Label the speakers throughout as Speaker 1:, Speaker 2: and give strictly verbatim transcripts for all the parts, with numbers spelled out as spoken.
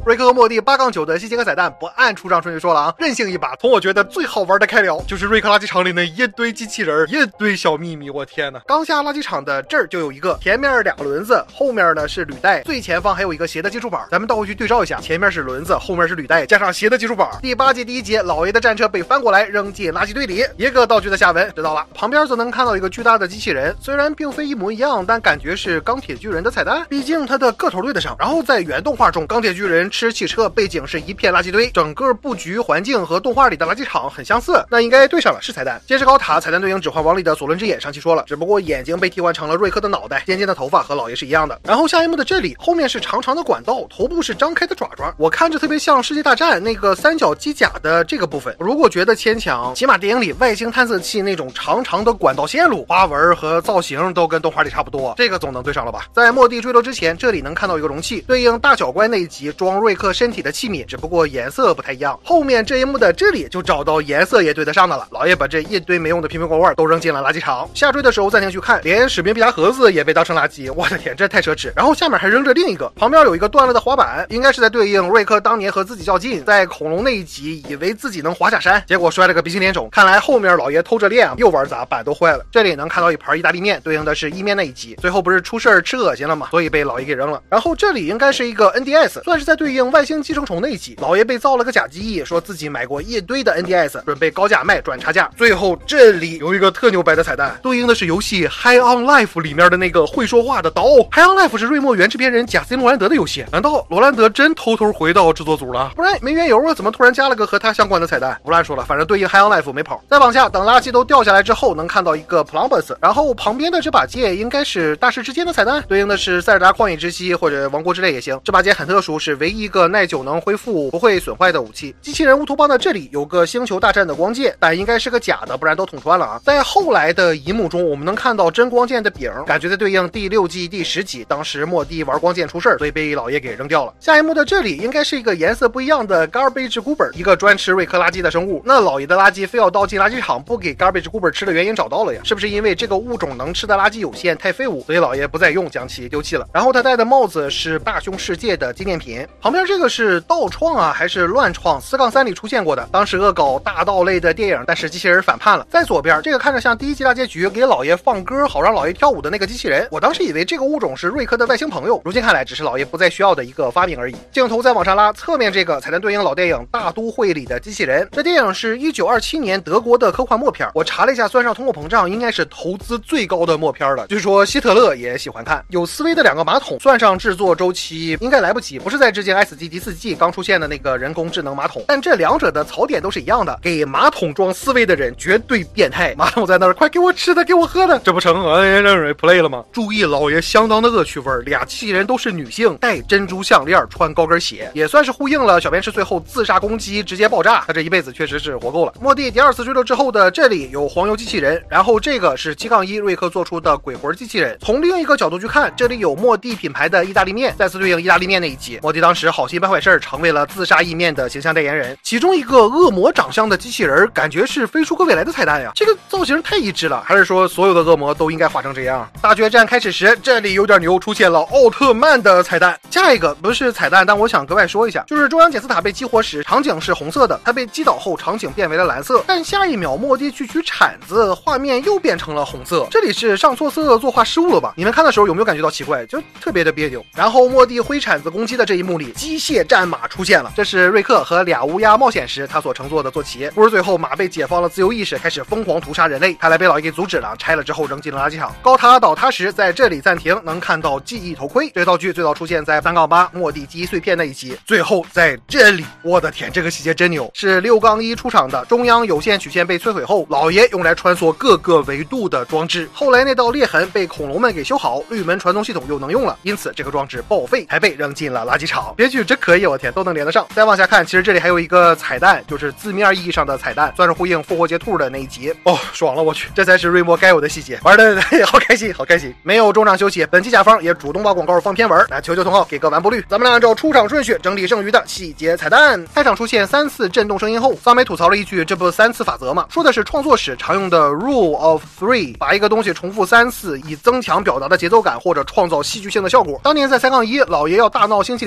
Speaker 1: 瑞克和莫蒂八杠九的细节和彩蛋不按出场顺序说了啊，任性一把。从我觉得最好玩的开聊就是瑞克垃圾场里那一堆机器人，一堆小秘密，我天哪！刚下垃圾场的这儿就有一个，前面两个轮子，后面呢是履带，最前方还有一个斜的基础板。咱们倒回去对照一下，前面是轮子，后面是履带，加上斜的基础板。第八季第一节，老爷的战车被翻过来扔进垃圾堆里，一个道具的下文知道了。旁边则能看到一个巨大的机器人，虽然并非一模一样，但感觉是钢铁巨人的彩蛋，毕竟它的个头对得上。然后在原动画中，钢铁巨人吃汽车，背景是一片垃圾堆，整个布局环境和动画里的垃圾场很相似，那应该对上了，是彩蛋。监视高塔彩蛋对应指环王里的索伦之眼，上期说了，只不过眼睛被替换成了瑞克的脑袋，尖尖的头发和老爷是一样的。然后下一幕的这里，后面是长长的管道，头部是张开的爪爪，我看着特别像世界大战那个三角机甲的这个部分。如果觉得牵强，起码电影里外星探测器那种长长的管道线路，花纹和造型都跟动画里差不多，这个总能对上了吧。在末地坠落之前，这里能看到一个容器，对应大脚怪那一集装瑞克身体的器皿，只不过颜色不太一样。后面这一幕的这里就找到颜色也对得上的了，老爷把这一堆没用的瓶瓶罐罐都扔进了垃圾场。下坠的时候暂停去看，连使命必达盒子也被当成垃圾，我的天，这太奢侈。然后下面还扔着另一个，旁边有一个断了的滑板，应该是在对应瑞克当年和自己较劲，在恐龙那一集以为自己能滑下山，结果摔了个鼻青脸肿。看来后面老爷偷着练，又玩砸，板都坏了。这里能看到一盘意大利面，对应的是意面那一集，最后不是出事儿吃恶心了吗？所以被老爷给扔了。然后这里应该是一个 N D S， 算是在对应外星寄生虫那一集，老爷被造了个假记忆，说自己买过一堆的 N D S， 准备高价卖转差价。最后这里有一个特牛掰的彩蛋，对应的是游戏 High on Life 里面的那个会说话的刀。High on Life 是瑞墨原制片人贾斯汀罗兰德的游戏，难道罗兰德真偷偷回到制作组了？不然没缘由啊，怎么突然加了个和他相关的彩蛋？不乱说了，反正对应 High on Life 没跑。再往下，等垃圾都掉下来之后，能看到一个 Plumbus， 然后旁边的这把剑应该是大师之剑的彩蛋，对应的是塞尔达旷野之息或者王国之泪也行。这把剑很特殊，是唯一一个耐久能恢复不会损坏的武器。机器人乌托邦的这里有个星球大战的光剑，但应该是个假的，不然都捅穿了啊。在后来的一幕中，我们能看到真光剑的柄，感觉在对应第六季第十集，当时莫蒂玩光剑出事儿，所以被老爷给扔掉了。下一幕的这里应该是一个颜色不一样的 Garbage Goober， 一个专吃瑞克垃圾的生物。那老爷的垃圾非要倒进垃圾场，不给 Garbage Goober 吃的原因找到了呀，是不是因为这个物种能吃的垃圾有限，太废物，所以老爷不再用，将其丢弃了。然后他戴的帽子是大凶世界的纪念品，旁边这个是盗创啊还是乱创？四杠三里出现过的，当时恶搞大盗类的电影，但是机器人反叛了。在左边这个看着像第一集大结局给老爷放歌好让老爷跳舞的那个机器人，我当时以为这个物种是瑞克的外星朋友，如今看来只是老爷不再需要的一个发明而已。镜头再往上拉，侧面这个才能对应老电影《大都会》里的机器人。这电影是一九二七年德国的科幻默片，我查了一下，算上通货膨胀，应该是投资最高的默片了。据说希特勒也喜欢看。有思维的两个马桶，算上制作周期应该来不及，不是在致敬 S 级第四季刚出现的那个人工智能马桶，但这两者的槽点都是一样的，给马桶装思维的人绝对变态。马桶在那儿，快给我吃的，给我喝的，这不成哎让人 play 了吗？注意老爷相当的恶趣味，俩机器人都是女性，戴珍珠项链，穿高跟鞋，也算是呼应了小编是最后自杀攻击直接爆炸，他这一辈子确实是活够了。末地第二次坠落之后的这里有黄油机器人，然后这个是七杠一瑞克做出的鬼魂机器人。从另一个角度去看，这里有末地品牌的意大利面，再次对应意大利面那一集，末地当时好心办坏事，成为了自杀意面的形象代言人。其中一个恶魔长相的机器人，感觉是飞出个未来的彩蛋呀，这个造型太一致了，还是说所有的恶魔都应该画成这样？大决战开始时，这里有点牛，出现了奥特曼的彩蛋。下一个不是彩蛋，但我想格外说一下，就是中央检测塔被激活时，场景是红色的，它被击倒后场景变为了蓝色，但下一秒末地去取铲子，画面又变成了红色，这里是上错色作画失误了吧？你们看的时候有没有感觉到奇怪，就特别的别扭。然后末地挥铲子攻击的这一幕里，机械战马出现了，这是瑞克和俩乌鸦冒险时他所乘坐的坐骑。不是最后马被解放了自由意识，开始疯狂屠杀人类，看来被老爷给阻止了，拆了之后扔进了垃圾场。高塔倒塌时在这里暂停，能看到记忆头盔，这个道具最早出现在三杠八末地记忆碎片那一集。最后在这里，我的天，这个细节真牛，是六杠一出场的中央有线曲线被摧毁后，老爷用来穿梭各个维度的装置。后来那道裂痕被恐龙们给修好，绿门传送系统又能用了，因此这个装置报废，还被扔进了垃圾场。编剧真可以，我天，都能连得上。再往下看，其实这里还有一个彩蛋，就是字面意义上的彩蛋，算是呼应复活节兔的那一集。哦，爽了，我去，这才是瑞莫该有的细节，玩的好开心，好开心。没有中场休息，本期甲方也主动把广告放偏文，来求求同号给个完播率。咱们来按照出场顺序整理剩余的细节彩蛋。开场出现三次震动声音后，桑梅吐槽了一句，这不三次法则吗？说的是创作史常用的 rule of three， 把一个东西重复三次，以增强表达的节奏感或者创造戏剧性的效果。当年在三杠一，老爷要大闹星际联邦和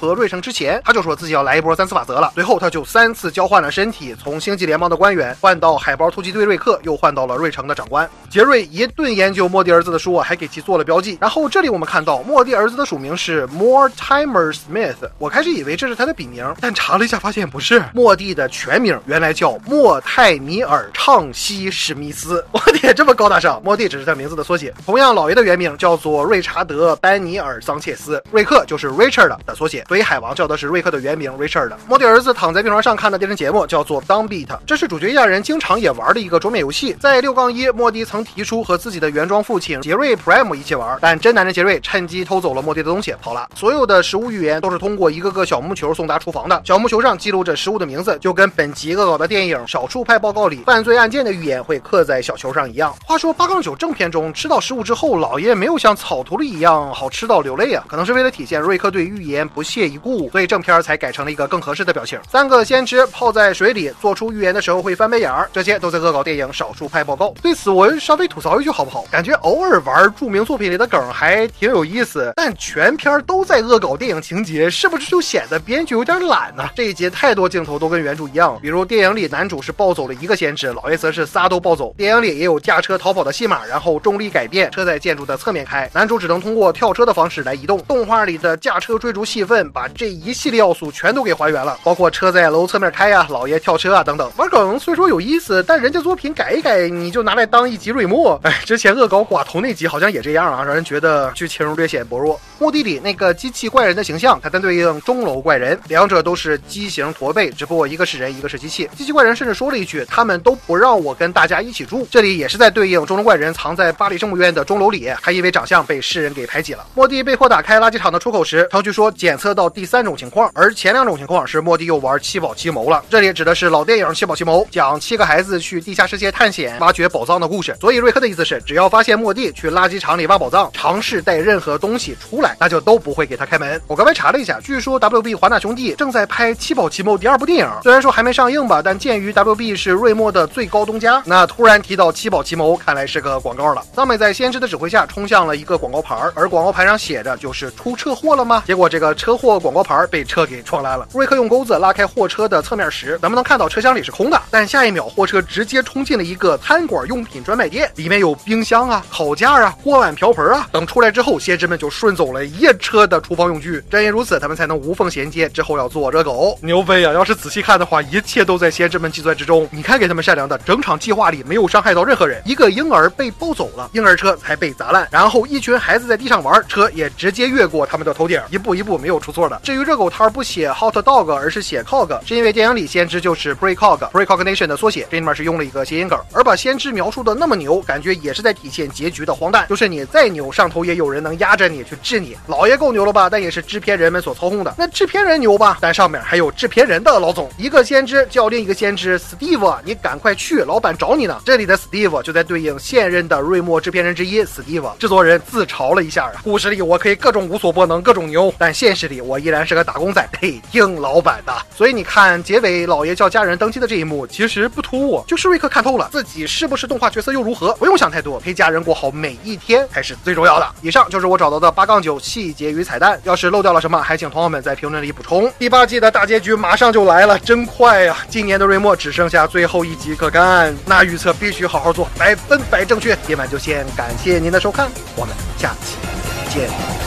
Speaker 1: 得瑞城之前，他就说自己要来一波三次法则了。随后他就三次交换了身体，从星际联邦的官员换到海豹突击队瑞克，又换到了瑞城的长官。杰瑞一顿研究莫蒂儿子的书啊，还给其做了标记。然后这里我们看到莫蒂儿子的署名是 Mortimer Smith， 我开始以为这是他的笔名，但查了一下发现不是。莫蒂的全名原来叫莫泰米尔畅西史密斯，我天，这么高大上。莫蒂只是他名字的缩写。同样，老爷的原名叫做瑞查德班尼尔桑切斯，瑞克就是 Richard 的缩写，所以海王叫的是瑞克的原名 Richard。莫蒂儿子躺在病床上看的电视节目叫做 Downbeat， 这是主角一家人经常也玩的一个桌面游戏。在六杠一，莫蒂曾提出和自己的原装父亲杰瑞 Prime 一起玩，但真男人杰瑞趁机偷走了莫蒂的东西跑了。所有的食物预言都是通过一个个小木球送达厨房的，小木球上记录着食物的名字，就跟本集恶搞的电影《少数派报告》里犯罪案件的预言会刻在小球上一样。话说八杠九正片中吃到食物之后，老爷没有像草图里一样好吃到流泪啊，可能是为了体现瑞克对预言不屑一顾，所以正片才改成了一个更合适的表情。三个先知泡在水里做出预言的时候会翻白眼儿，这些都在恶搞电影《少数派报告》。对此我稍微吐槽一句好不好？感觉偶尔玩著名作品里的梗还挺有意思，但全片都在恶搞电影情节，是不是就显得编剧有点懒呢？这一节太多镜头都跟原著一样，比如电影里男主是抱走了一个先知，老爷则是仨都抱走。电影里也有驾车逃跑的戏码，然后重力改变，车在建筑的侧面开，男主只能通过跳车的方式来移动。动画里的驾车追逐戏份把这一系列要素全都给还原了，包括车在楼侧面开啊，老爷跳车啊等等。玩梗虽说有意思，但人家作品改一改你就拿来当一集瑞莫。哎，之前恶搞寡头那集好像也这样啊，让人觉得剧情略显薄弱。墓地里那个机器怪人的形象，它单对应钟楼怪人，两者都是畸形驼背，只不过一个是人，一个是机器。机器怪人甚至说了一句：“他们都不让我跟大家一起住。”这里也是在对应钟楼怪人藏在巴黎圣母院的钟楼里，还因为长相被世人给排挤了。莫蒂被迫打开垃圾场的出口时，程序说检测到第三种情况，而前两种情况是莫蒂又玩七宝奇谋了。这里指的是老电影《七宝奇谋》，讲七个孩子去地下世界探险、挖掘宝藏的故事。所以瑞克的意思是，只要发现莫蒂去垃圾场里挖宝藏，尝试带任何东西出来，那就都不会给他开门。我刚才查了一下，据说 W B 华纳兄弟正在拍《七宝奇谋》第二部电影，虽然说还没上映吧，但鉴于 W B 是瑞莫的最高东家，那突然提到七宝奇谋，看来是个广告了。桑美在先知的指挥下冲向了一个广告牌，而广告牌上写着就是出车祸了吗？结果这个车祸广告牌被车给撞烂了。瑞克用钩子拉开货车的侧面时，咱们能看到车厢里是空的，但下一秒货车直接冲进了一个餐馆用品专卖店，里面有冰箱啊、烤架啊、锅碗瓢盆啊。等出来之后，先知们就顺走了一车的厨房用具，正因如此，他们才能无缝衔接之后要做热狗。牛飞啊！要是仔细看的话，一切都在先知们计算之中。你看给他们善良的，整场计划里没有伤害到任何人，一个婴儿被抱走了，婴儿车才被砸烂，然后一群孩子在地上玩，车也直接越过他们的头顶，一步一步没有出错的。至于热狗摊不写 hot dog 而是写 cog， 是因为电影里先知就是 precog precognition 的缩写，这里面是用了一个谐音梗。而把先知描述的那么牛，感觉也是在体现结局的荒诞，就是你再牛，上头也有人能压着你去治你。老爷够牛了吧，但也是制片人们所操控的。那制片人牛吧，但上面还有制片人的老总。一个先知叫另一个先知 Steve， 你赶快去，老板找你呢。这里的 Steve 就在对应现任的瑞莫制片人之一 Steve。制作人自嘲了一下啊，故事里我可以各种无所不能，各种牛，但现实里我依然是个打工仔，得听老板的。所以你看结尾老爷叫家人登记的这一幕，其实不突兀，就是瑞克看透了自己是不是动画角色又如何，不用想太多，陪家人过好每一天才是最重要的。以上就是我找到的八杠九细节与彩蛋，要是漏掉了什么，还请同学们在评论里补充。第八季的大结局马上就来了，真快呀！今年的瑞莫只剩下最后一集可干，那预测必须好好做，百分百正确。今晚就先感谢您的收看，我们下期见。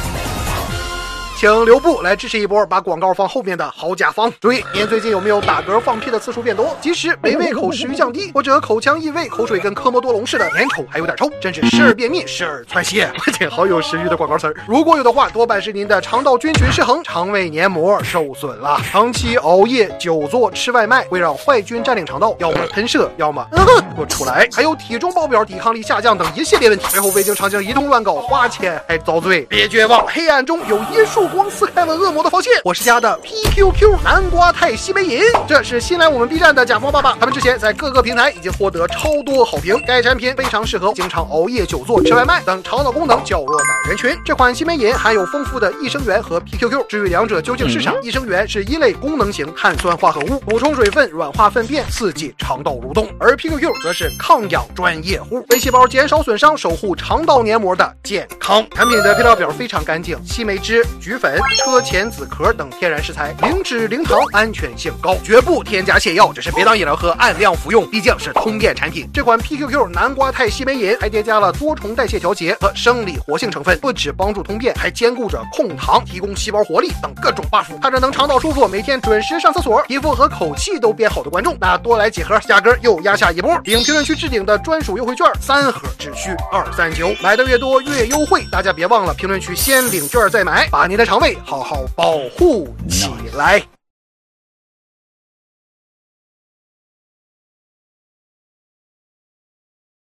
Speaker 1: 请留步来支持一波把广告放后面的好甲方。注意，您最近有没有打嗝放屁的次数变多？即使没胃口食欲降低，或者口腔异味，口水跟科莫多龙似的粘稠还有点臭，甚至时而便秘时而窜血，我天，好有食欲的广告词儿。如果有的话，多半是您的肠道菌群失衡，肠胃黏膜受损了。长期熬夜、久坐、吃外卖会让坏菌占领肠道，要么喷射，要么嗯给我出来。还有体重爆表、抵抗力下降等一系列问题。最后未经肠镜一通乱搞，花钱还遭罪。别绝望，黑暗中有一束光撕开了恶魔的防线。我是家的 P Q Q 南瓜肽西梅饮，这是新来我们 B 站的甲方爸爸，他们之前在各个平台已经获得超多好评。该产品非常适合经常熬夜、久坐、吃外卖等肠道功能较弱的人群。这款西梅饮含有丰富的益生元和 P Q Q， 至于两者究竟是啥？益生元是一类功能型碳酸化合物，补充水分、软化粪便，刺激肠道蠕动；而 P Q Q 则是抗氧专业户，为细胞减少损伤，守护肠道黏膜的健康。产品的配料表非常干净，西梅汁、菊鱼粉、车前子壳等天然食材，零脂零糖，安全性高，绝不添加泻药，只是别当饮料喝，按量服用，毕竟是通便产品。这款 P Q Q 南瓜肽西梅饮还叠加了多重代谢调节和生理活性成分，不只帮助通便，还兼顾着控糖、提供细胞活力等各种 buff。看着能肠道舒服，每天准时上厕所，皮肤和口气都变好的观众，那多来几盒，压根又压下一波。领评论区置顶的专属优惠券，三盒只需二三九，买的越多越优惠。大家别忘了评论区先领券再买，把您的肠胃好好保护起来。